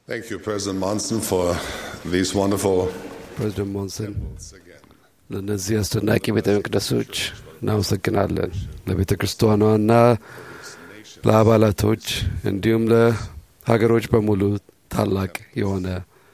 Thank you, President Monson, for these wonderful ፕሬዚደንት ሞንሰን temples again. ለእነዚህ አስደናቂ ቤተ መቅደሶች እናመሰግናለን። ለቤተ ክርስቲያኗና ለአባላቶች እንዲሁም ለሀገሮች በሙሉ ታላቅ የሆነ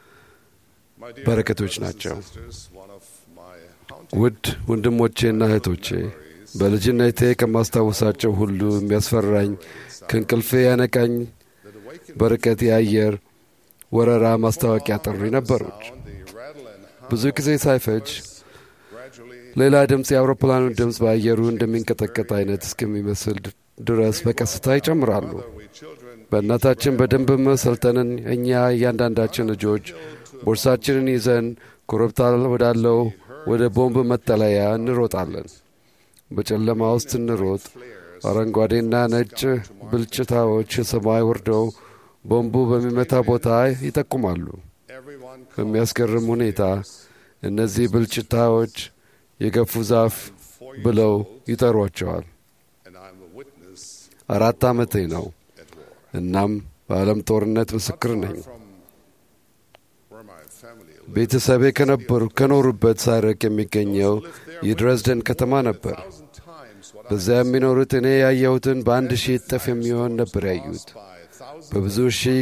My dear በረከቶች brothers and ናቸው። sisters, one of my haunting ውድ ወንድሞቼና እህቶቼ በልጅነቴ ከማስታወሳቸው ሁሉ የሚያስፈራኝ ከእንቅልፌ ያነቃኝ that awakened በርቀት የአየር ወረራ ማስታወቂያ ጥሪ ነበሩት። sound, the rattle and hum ብዙ ጊዜ ሳይፈጅ gradually ሌላ ድምፅ የአውሮፕላኑን ድምፅ በአየሩ እንደሚንቀጠቀጥ አይነት እስከሚመስል ድረስ በቀስታ ይጨምራሉ። we children በእናታችን በደንብ መሰልጠንን እኛ እያንዳንዳችን ልጆች ቦርሳችንን ይዘን ኮረብታ ወዳለው ወደ ቦምብ መጠለያ እንሮጣለን። በጨለማ ውስጥ እንሮጥ። አረንጓዴና ነጭ ብልጭታዎች ሰማይ ወርደው ቦምቡ በሚመታ ቦታ ይጠቁማሉ። everyone በሚያስገርም ሁኔታ እነዚህ ብልጭታዎች የገፉ ዛፍ ብለው ይጠሯቸዋል። and I'm a witness 4 ዓመቴ ነው። at war. እናም በዓለም ጦርነት ምስክር ነኝ። From where my family lived, ቤተሰቤ ከኖሩበት ሳይርቅ የሚገኘው የድረዝደን ከተማ ነበር። 1,000 times what I በዚያ የሚኖሩት እኔ ያየሁትን በ1000 እጥፍ የሚሆን ነበር ያዩት። by 1,000 በብዙ ሺህ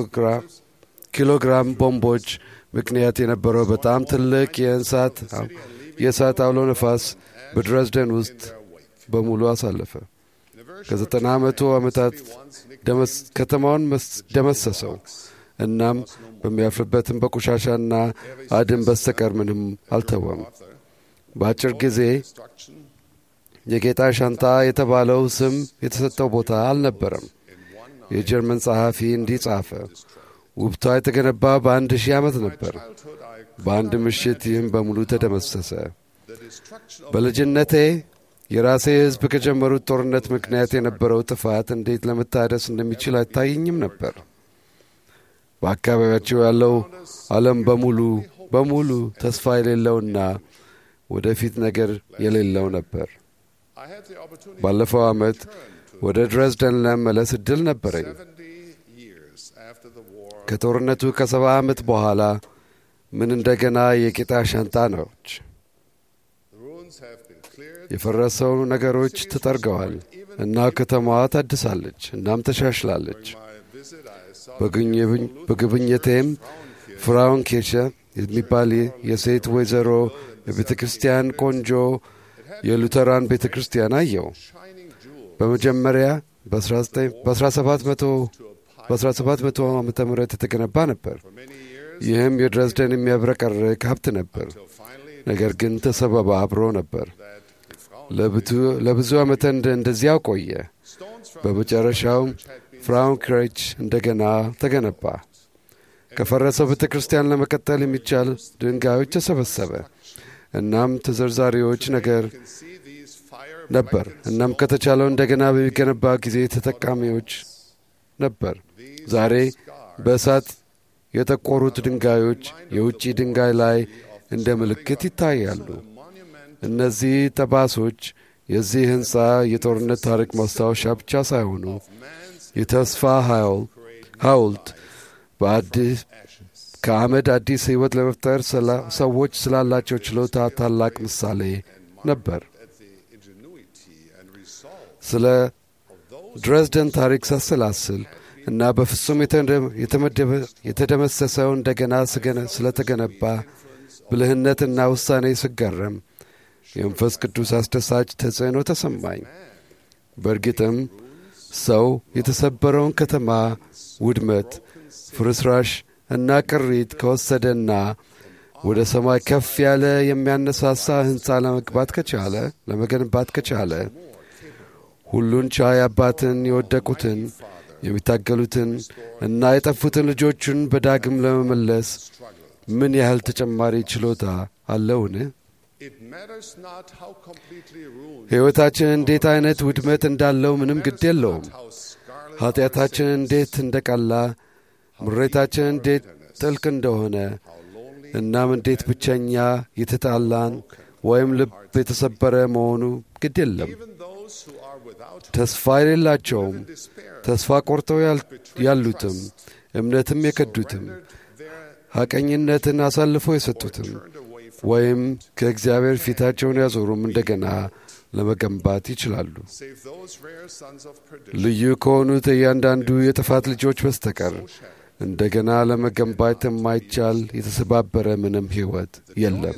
ኪሎግራም ቦምቦች ምክንያት የነበረው በጣም ትልቅ የእሳት አውሎ ነፋስ በድረዝደን ውስጥ በሙሉ አሳለፈ። ከ90 መቶ ዓመታት ከተማውን ደመሰሰው። እናም በሚያልፍበትም በቆሻሻና አድን በስተቀር ምንም አልተወም። በአጭር ጊዜ destruction የጌታ ሻንታ የተባለው ስም የተሰጠው ቦታ አልነበረም። የጀርመን ጸሐፊ እንዲህ ጻፈ፣ ውብቷ የተገነባ በ1000 ዓመት ነበር። childhood I በአንድ ምሽት ይህም በሙሉ ተደመሰሰ። the destruction of በልጅነቴ የራሴ ሕዝብ ከጀመሩት ጦርነት ምክንያት የነበረው ጥፋት እንዴት ለመታደስ እንደሚችል አይታየኝም ነበር። በአካባቢያቸው ያለው ዓለም በሙሉ ተስፋ የሌለውና ወደፊት ነገር የሌለው ነበር። I had the opportunity ባለፈው ዓመት ወደ ድረዝደን ለመመለስ ዕድል ነበረኝ። 70 years after the war ከጦርነቱ ከ70 ዓመት በኋላ ምን እንደገና የጌታ ሻንጣ ነች። the ruins have been cleared. የፈረሰው ነገሮች ተጠርገዋል እና ከተማዋ ታድሳለች እናም ተሻሽላለች። My visit I saw በጉብኝቴም ፍራውን ኬሸ የሚባል የሴት ወይዘሮ የቤተ ክርስቲያን ቆንጆ የሉተራን ቤተ ክርስቲያን አየው። shining jewel በመጀመሪያ በ1700 ዓመተ ምህረት የተገነባ ነበር። for many years ይህም የድረዝደን የሚያብረቀርቅ ሀብት ነበር። till finally ነገር ግን ተሰባብሮ ነበር። that the Frauen ለብዙ ዓመት እንደዚያው ቆየ። stones from በመጨረሻው ፍራውን ክሬች እንደገና ተገነባ። ከፈረሰው ቤተ ክርስቲያን ለመቀጠል የሚቻል ድንጋዮች ተሰበሰበ። እናም ተዘርዛሪዎች ነገር can see these fire ነበር። እናም ከተቻለው እንደገና በሚገነባ ጊዜ ተጠቃሚዎች ነበር። ዛሬ በእሳት የጠቆሩት ድንጋዮች የውጭ ድንጋይ ላይ እንደ ምልክት ይታያሉ። እነዚህ ጠባሶች የዚህ ሕንፃ የጦርነት ታሪክ ማስታወሻ ብቻ ሳይሆኑ የተስፋ ሐውልት ከአመድ አዲስ ሕይወት ለመፍጠር ሰዎች ስላላቸው ችሎታ ታላቅ ምሳሌ ነበር። at the ingenuity and resolve ስለ ድረዝደን ታሪክ ሳሰላስል እና በፍጹም የተደመሰሰው እንደገና ስለተገነባ ብልህነትና ውሳኔ ስገረም የመንፈስ ቅዱስ አስደሳች ተጽዕኖ ተሰማኝ። በእርግጥም ሰው የተሰበረውን ከተማ ውድመት፣ ፍርስራሽ እና ቅሪት ከወሰደና ወደ ሰማይ ከፍ ያለ የሚያነሳሳ ሕንፃ ለመገንባት ከቻለ ሁሉን ቻይ አባትን የወደቁትን የሚታገሉትን እና የጠፉትን ልጆቹን በዳግም ለመመለስ ምን ያህል ተጨማሪ ችሎታ አለውን? it matters not how completely ruined ሕይወታችን እንዴት አይነት ውድመት እንዳለው ምንም ግድ የለውም። how scarlet ኃጢአታችን እንዴት እንደቀላ፣ ምሬታችን እንዴት ጥልቅ እንደሆነ፣ እናም እንዴት ብቸኛ የተጣላን ወይም ልብ የተሰበረ መሆኑ ግድ የለም። even those who are without ተስፋ የሌላቸውም ተስፋ ቆርጠው ያሉትም እምነትም የከዱትም ሐቀኝነትን አሳልፎ የሰጡትም ወይም ከእግዚአብሔር ፊታቸውን ያዞሩም እንደገና ለመገንባት ይችላሉ። ልዩ ከሆኑት እያንዳንዱ የጥፋት ልጆች በስተቀር እንደገና ለመገንባት የማይቻል የተሰባበረ ምንም ሕይወት የለም።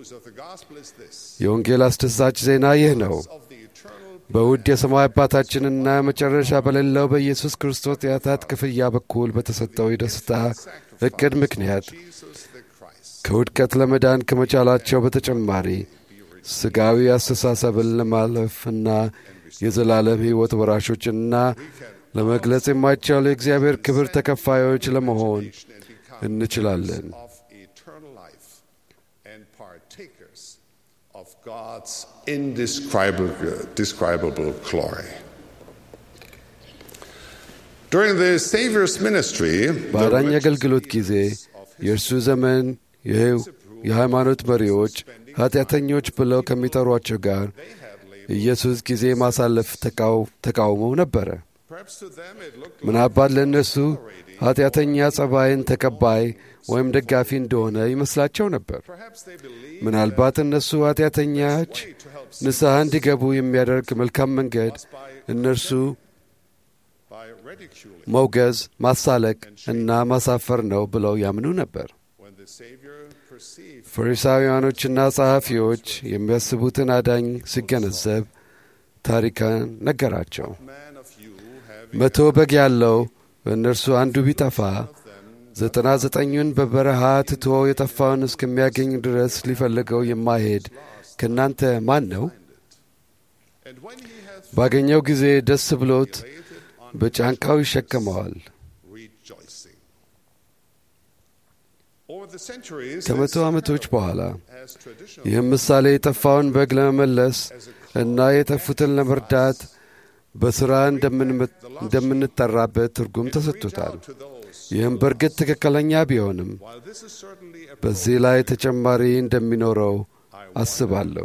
የወንጌል አስደሳች ዜና ይህ ነው። በውድ የሰማይ አባታችንና መጨረሻ በሌለው በኢየሱስ ክርስቶስ የኃጢአት ክፍያ በኩል በተሰጠው የደስታ ዕቅድ ምክንያት ከውድቀት ለመዳን ከመቻላቸው በተጨማሪ ሥጋዊ አስተሳሰብን ለማለፍና የዘላለም ሕይወት ወራሾችና ለመግለጽ የማይቻሉ የእግዚአብሔር ክብር ተከፋዮች ለመሆን እንችላለን። God's indescribable glory. During the Savior's ministry, በአዳኝ አገልግሎት ጊዜ የእርሱ ዘመን የሃይማኖት መሪዎች ኃጢአተኞች ብለው ከሚጠሯቸው ጋር ኢየሱስ ጊዜ ማሳለፍ ተቃውመው ነበረ። ምናልባት ለእነሱ ኃጢአተኛ ጸባይን ተቀባይ ወይም ደጋፊ እንደሆነ ይመስላቸው ነበር። ምናልባት እነሱ ኃጢአተኛች ንስሐ እንዲገቡ የሚያደርግ መልካም መንገድ እነርሱ መውገዝ፣ ማሳለቅ እና ማሳፈር ነው ብለው ያምኑ ነበር። ፈሪሳውያኖችና ጸሐፊዎች የሚያስቡትን አዳኝ ሲገነዘብ ታሪክን ነገራቸው። 100 በግ ያለው በእነርሱ አንዱ ቢጠፋ 99ን በበረሃ ትቶ የጠፋውን እስከሚያገኝ ድረስ ሊፈልገው የማይሄድ ከእናንተ ማን ነው? ባገኘው ጊዜ ደስ ብሎት በጫንቃው ይሸከመዋል። ከ100 ዓመቶች በኋላ ይህም ምሳሌ የጠፋውን በግ ለመመለስ እና የጠፉትን ለመርዳት በሥራ እንደምንጠራበት ትርጉም ተሰጥቶታል። ይህም በእርግጥ ትክክለኛ ቢሆንም በዚህ ላይ ተጨማሪ እንደሚኖረው አስባለሁ።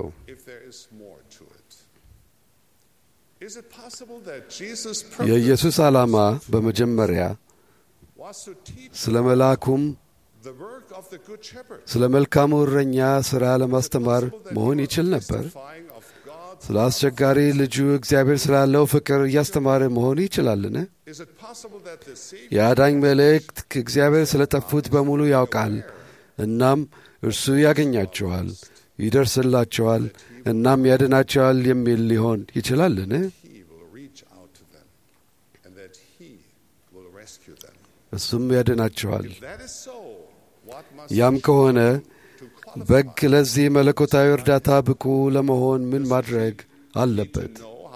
የኢየሱስ ዓላማ በመጀመሪያ ስለ መልአኩም ስለ መልካሙ እረኛ ሥራ ለማስተማር መሆን ይችል ነበር። ስለ አስቸጋሪ ልጁ እግዚአብሔር ስላለው ፍቅር እያስተማረ መሆን ይችላልን? የአዳኝ መልእክት ከእግዚአብሔር ስለ ጠፉት በሙሉ ያውቃል። እናም እርሱ ያገኛቸዋል፣ ይደርስላቸዋል፣ እናም ያድናቸዋል የሚል ሊሆን ይችላልን? እሱም ያድናቸዋል። ያም ከሆነ በግ ለዚህ መለኮታዊ እርዳታ ብቁ ለመሆን ምን ማድረግ አለበት?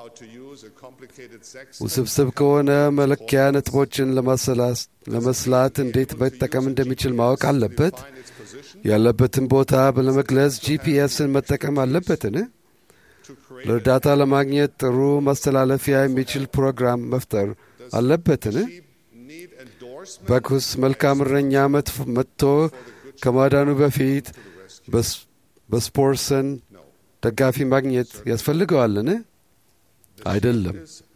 ውስብስብ ከሆነ መለኪያ ነጥቦችን ለመስላት እንዴት መጠቀም እንደሚችል ማወቅ አለበት። ያለበትን ቦታ ለመግለጽ ጂፒኤስን መጠቀም አለበትን? ለእርዳታ ለማግኘት ጥሩ ማስተላለፊያ የሚችል ፕሮግራም መፍጠር አለበትን? በግስ መልካም እረኛ መጥቶ ከማዳኑ በፊት በስፖርሰን ደጋፊ ማግኘት ያስፈልገዋልን? አይደለም፣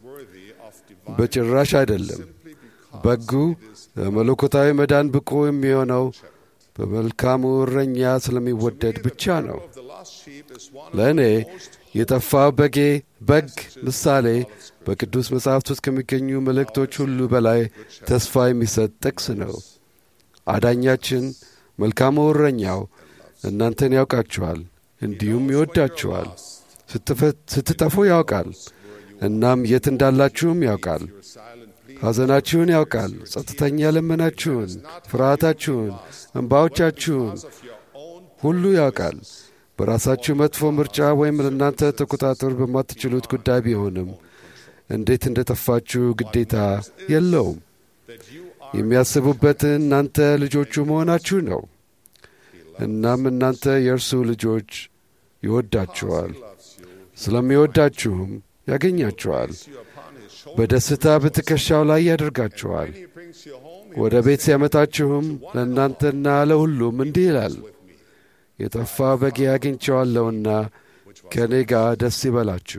በጭራሽ አይደለም። በጉ ለመለኮታዊ መዳን ብቁ የሚሆነው በመልካሙ እረኛ ስለሚወደድ ብቻ ነው። ለእኔ የጠፋው በግ ምሳሌ በቅዱስ መጽሐፍት ውስጥ ከሚገኙ መልእክቶች ሁሉ በላይ ተስፋ የሚሰጥ ጥቅስ ነው። አዳኛችን መልካሙ እረኛው እናንተን ያውቃችኋል፣ እንዲሁም ይወዳችኋል። ስትጠፉ ያውቃል፣ እናም የት እንዳላችሁም ያውቃል። ሐዘናችሁን ያውቃል፣ ጸጥተኛ ልመናችሁን፣ ፍርሃታችሁን፣ እንባዎቻችሁን ሁሉ ያውቃል። በራሳችሁ መጥፎ ምርጫ ወይም ለእናንተ ተቆጣጠር በማትችሉት ጉዳይ ቢሆንም እንዴት እንደ ጠፋችሁ ግዴታ የለውም። የሚያስቡበት እናንተ ልጆቹ መሆናችሁ ነው። እናም እናንተ የእርሱ ልጆች ይወዳችኋል። ስለሚወዳችሁም ያገኛችኋል። በደስታ በትከሻው ላይ ያደርጋችኋል። ወደ ቤት ሲያመጣችሁም ለእናንተና ለሁሉም እንዲህ ይላል፣ የጠፋ በጌ አግኝቼዋለሁና ከእኔ ጋር ደስ ይበላችሁ።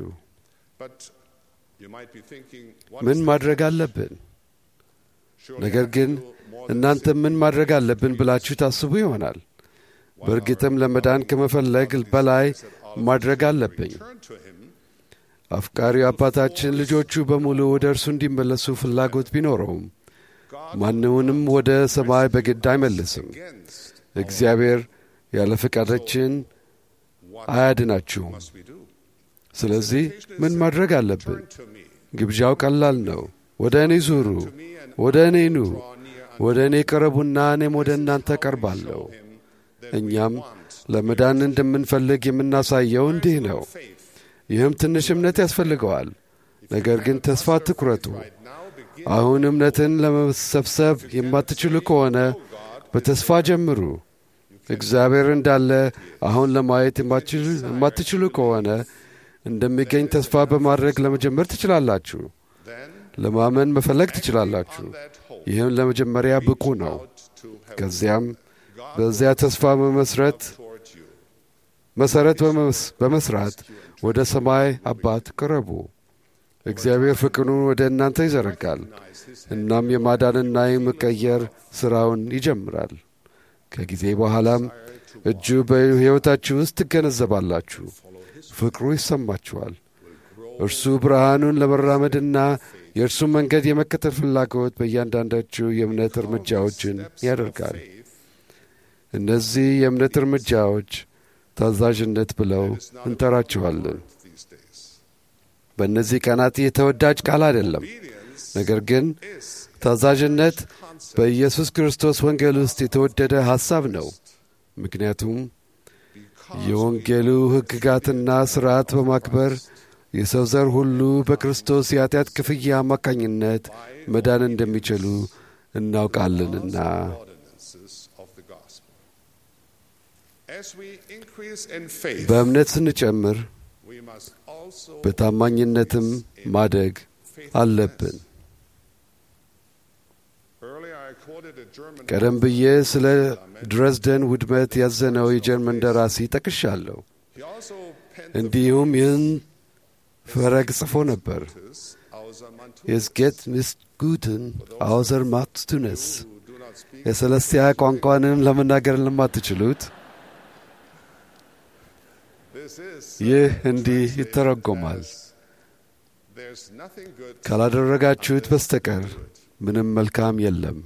ምን ማድረግ አለብን? ነገር ግን እናንተ ምን ማድረግ አለብን ብላችሁ ታስቡ ይሆናል። በእርግጥም ለመዳን ከመፈለግ በላይ ማድረግ አለብኝ። አፍቃሪው አባታችን ልጆቹ በሙሉ ወደ እርሱ እንዲመለሱ ፍላጎት ቢኖረውም ማንንም ወደ ሰማይ በግድ አይመልስም። እግዚአብሔር ያለ ፈቃዳችን አያድናችሁም። ስለዚህ ምን ማድረግ አለብን? ግብዣው ቀላል ነው። ወደ እኔ ዙሩ፣ ወደ እኔ ኑ፣ ወደ እኔ ቅረቡና እኔም ወደ እናንተ ቀርባለሁ። እኛም ለመዳን እንደምንፈልግ የምናሳየው እንዲህ ነው። ይህም ትንሽ እምነት ያስፈልገዋል። ነገር ግን ተስፋ አትቁረጡ። አሁን እምነትን ለመሰብሰብ የማትችሉ ከሆነ በተስፋ ጀምሩ። እግዚአብሔር እንዳለ አሁን ለማየት የማትችሉ ከሆነ እንደሚገኝ ተስፋ በማድረግ ለመጀመር ትችላላችሁ። ለማመን መፈለግ ትችላላችሁ። ይህም ለመጀመሪያ ብቁ ነው። ከዚያም በዚያ ተስፋ መሰረት በመስራት ወደ ሰማይ አባት ቅረቡ። እግዚአብሔር ፍቅሩን ወደ እናንተ ይዘረጋል። እናም የማዳንና የመቀየር ሥራውን ይጀምራል። ከጊዜ በኋላም እጁ በሕይወታችሁ ውስጥ ትገነዘባላችሁ። ፍቅሩ ይሰማችኋል። እርሱ ብርሃኑን ለመራመድና የእርሱ መንገድ የመከተል ፍላጎት በእያንዳንዳችሁ የእምነት እርምጃዎችን ያደርጋል። እነዚህ የእምነት እርምጃዎች ታዛዥነት ብለው እንጠራቸዋለን። በእነዚህ ቀናት የተወዳጅ ቃል አይደለም። ነገር ግን ታዛዥነት በኢየሱስ ክርስቶስ ወንጌል ውስጥ የተወደደ ሐሳብ ነው። ምክንያቱም የወንጌሉ ሕግጋትና ሥርዓት በማክበር የሰው ዘር ሁሉ በክርስቶስ የኃጢአት ክፍያ አማካኝነት መዳን እንደሚችሉ እናውቃለንና። በእምነት ስንጨምር በታማኝነትም ማደግ አለብን። ቀደም ብዬ ስለ ድረዝደን ውድመት ያዘነው የጀርመን ደራሲ ጠቅሻለሁ። እንዲሁም ይህን ፈረግ ጽፎ ነበር። Es geht nicht guten, außer macht du es. የሰለስቲያ ቋንቋንም ለመናገር ለማትችሉት ይህ እንዲህ ይተረጎማል። ካላደረጋችሁት በስተቀር ምንም መልካም የለም።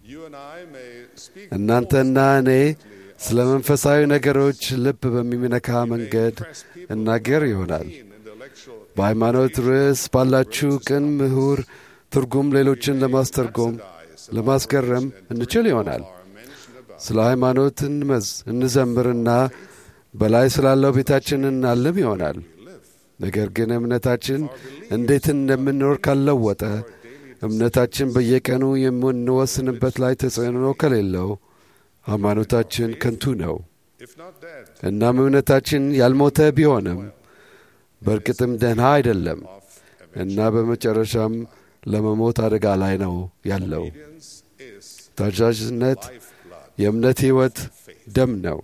እናንተና እኔ ስለ መንፈሳዊ ነገሮች ልብ በሚነካ መንገድ እናገር ይሆናል። በሃይማኖት ርዕስ ባላችሁ ቅን ምሁር ትርጉም ሌሎችን ለማስገረም እንችል ይሆናል። ስለ ሃይማኖት እንዘምርና በላይ ስላለው ቤታችን እናልም ይሆናል። ነገር ግን እምነታችን እንዴት እንደምንኖር ካልለወጠ፣ እምነታችን በየቀኑ የምንወስንበት ላይ ተጽዕኖ ከሌለው ሃይማኖታችን ከንቱ ነው። እናም እምነታችን ያልሞተ ቢሆንም በእርግጥም ደህና አይደለም እና በመጨረሻም ለመሞት አደጋ ላይ ነው ያለው። ታዛዥነት የእምነት ሕይወት ደም ነው።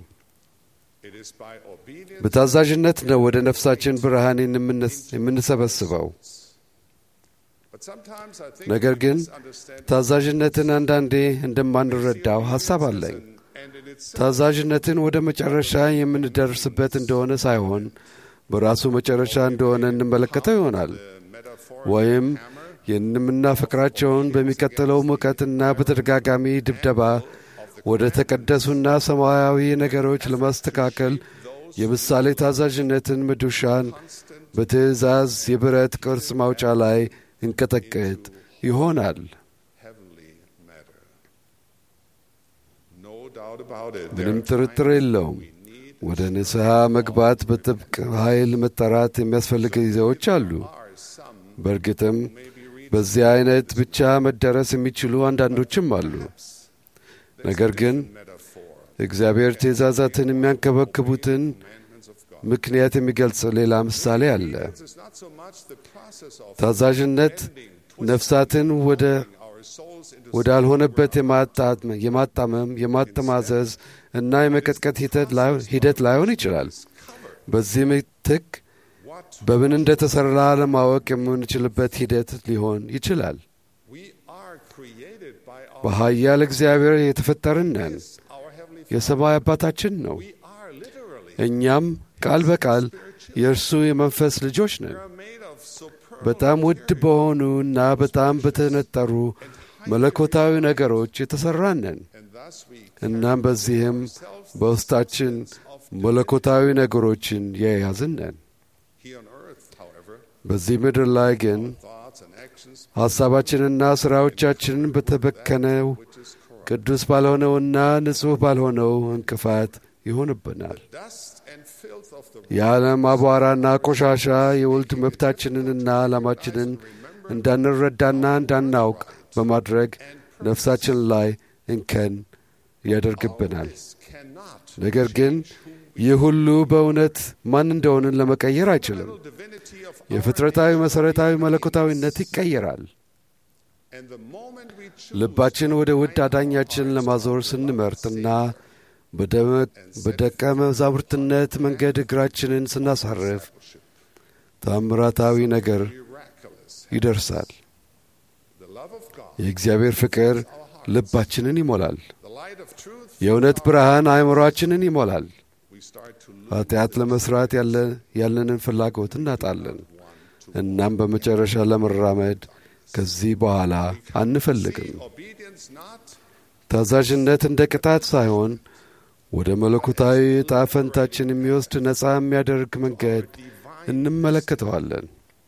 በታዛዥነት ነው ወደ ነፍሳችን ብርሃን የምንሰበስበው። ነገር ግን ታዛዥነትን አንዳንዴ እንደማንረዳው ሐሳብ አለኝ። ታዛዥነትን ወደ መጨረሻ የምንደርስበት እንደሆነ ሳይሆን በራሱ መጨረሻ እንደሆነ እንመለከተው ይሆናል። ወይም የምናፈቅራቸውን በሚቀጥለው ሙቀትና በተደጋጋሚ ድብደባ ወደ ተቀደሱና ሰማያዊ ነገሮች ለማስተካከል የምሳሌ ታዛዥነትን መዶሻን በትእዛዝ የብረት ቅርጽ ማውጫ ላይ እንቀጠቅጥ ይሆናል። ምንም ጥርጥር የለውም። ወደ ንስሐ መግባት በጥብቅ ኃይል መጠራት የሚያስፈልግ ጊዜዎች አሉ። በእርግጥም በዚህ አይነት ብቻ መደረስ የሚችሉ አንዳንዶችም አሉ። ነገር ግን እግዚአብሔር ትእዛዛትን የሚያንከበክቡትን ምክንያት የሚገልጽ ሌላ ምሳሌ አለ። ታዛዥነት ነፍሳትን ወዳልሆነበት የማጣመም የማጠማዘዝ እና የመቀጥቀጥ ሂደት ላይሆን ይችላል። በዚህ ምትክ በምን እንደተሠራ ለማወቅ የምንችልበት ሂደት ሊሆን ይችላል። በኃያል እግዚአብሔር የተፈጠርን ነን። የሰማይ አባታችን ነው። እኛም ቃል በቃል የእርሱ የመንፈስ ልጆች ነን። በጣም ውድ በሆኑና በጣም በተነጠሩ መለኮታዊ ነገሮች የተሠራን ነን። እናም በዚህም በውስጣችን መለኮታዊ ነገሮችን የያዝን ነን። በዚህ ምድር ላይ ግን ሐሳባችንና ሥራዎቻችንን በተበከነው ቅዱስ ባልሆነውና ንጹሕ ባልሆነው እንቅፋት ይሆንብናል። የዓለም አቧራና ቆሻሻ የውልድ መብታችንንና ዓላማችንን እንዳንረዳና እንዳናውቅ በማድረግ ነፍሳችን ላይ እንከን ያደርግብናል። ነገር ግን ይህ ሁሉ በእውነት ማን እንደሆንን ለመቀየር አይችልም። የፍጥረታዊ መሠረታዊ መለኮታዊነት ይቀየራል። ልባችን ወደ ውድ አዳኛችን ለማዞር ስንመርጥና በደቀ መዛሙርትነት መንገድ እግራችንን ስናሳርፍ ታምራታዊ ነገር ይደርሳል። የእግዚአብሔር ፍቅር ልባችንን ይሞላል። የእውነት ብርሃን አእምሮአችንን ይሞላል። ኃጢአት ለመሥራት ያለንን ፍላጎት እናጣለን። እናም በመጨረሻ ለመራመድ ከዚህ በኋላ አንፈልግም። ታዛዥነት እንደ ቅጣት ሳይሆን ወደ መለኮታዊ ዕጣ ፈንታችን የሚወስድ ነፃ የሚያደርግ መንገድ እንመለከተዋለን።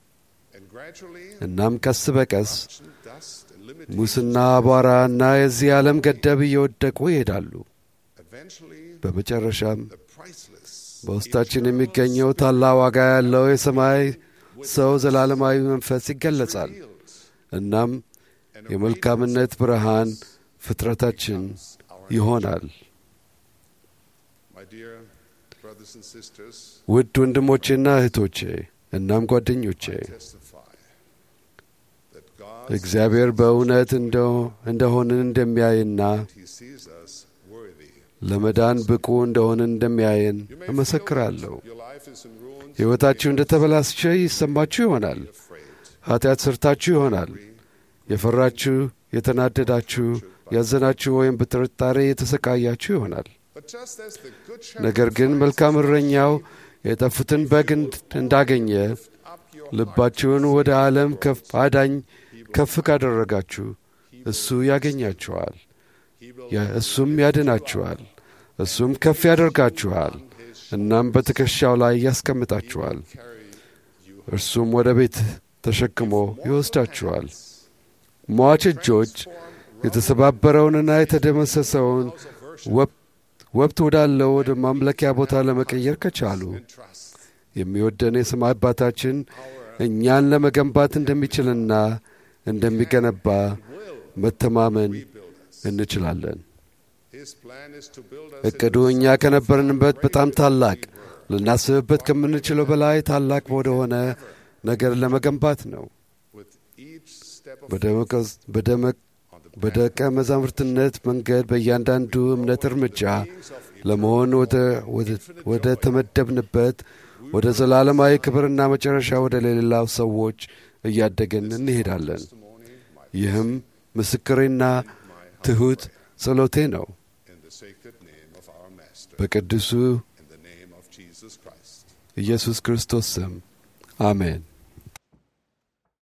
እናም ቀስ በቀስ ሙስና፣ አቧራና የዚህ ዓለም ገደብ እየወደቁ ይሄዳሉ። በመጨረሻም በውስጣችን የሚገኘው ታላቅ ዋጋ ያለው የሰማይ ሰው ዘላለማዊ መንፈስ ይገለጻል። እናም የመልካምነት ብርሃን ፍጥረታችን ይሆናል። ውድ ወንድሞቼና እህቶቼ እናም ጓደኞቼ እግዚአብሔር በእውነት እንደሆንን እንደሚያይና ለመዳን ብቁ እንደሆንን እንደሚያየን እመሰክራለሁ። ሕይወታችሁ እንደ ተበላሸ ይሰማችሁ ይሆናል። ኃጢአት ሰርታችሁ ይሆናል። የፈራችሁ፣ የተናደዳችሁ፣ ያዘናችሁ ወይም በጥርጣሬ የተሰቃያችሁ ይሆናል። ነገር ግን መልካም እረኛው የጠፉትን በግ እንዳገኘ ልባችሁን ወደ ዓለም አዳኝ ከፍ ካደረጋችሁ እሱ ያገኛችኋል። እሱም ያድናችኋል። እሱም ከፍ ያደርጋችኋል። እናም በትከሻው ላይ ያስቀምጣችኋል። እርሱም ወደ ቤት ተሸክሞ ይወስዳችኋል። ሟች እጆች የተሰባበረውንና የተደመሰሰውን ወብት ወዳለው ወደ ማምለኪያ ቦታ ለመቀየር ከቻሉ የሚወደን የሰማይ አባታችን እኛን ለመገንባት እንደሚችልና እንደሚገነባ መተማመን እንችላለን። እቅዱ እኛ ከነበርንበት በጣም ታላቅ፣ ልናስብበት ከምንችለው በላይ ታላቅ ወደሆነ ነገር ለመገንባት ነው። በደቀ መዛሙርትነት መንገድ በእያንዳንዱ እምነት እርምጃ ለመሆን ወደ ተመደብንበት ወደ ዘላለማዊ ክብርና መጨረሻ ወደ ሌላው ሰዎች እያደገን እንሄዳለን። ይህም ምስክሬና ትሑት ጸሎቴ ነው። በቅዱሱ ኢየሱስ ክርስቶስ ስም አሜን።